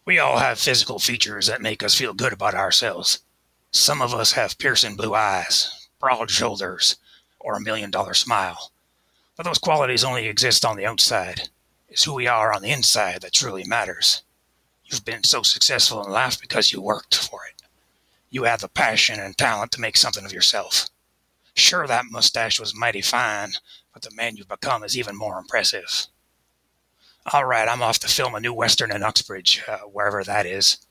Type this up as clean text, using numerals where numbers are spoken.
We all have physical features that make us feel good about ourselves. Some of us have piercing blue eyes, broad shoulders, or a $1 million smile. But those qualities only exist on the outside. It's who we are on the inside that truly matters. You've been so successful in life because you worked for it. You have the passion and talent to make something of yourself. Sure, that mustache was mighty fine, but the man you've become is even more impressive. All right, I'm off to film a new western in Uxbridge, wherever that is.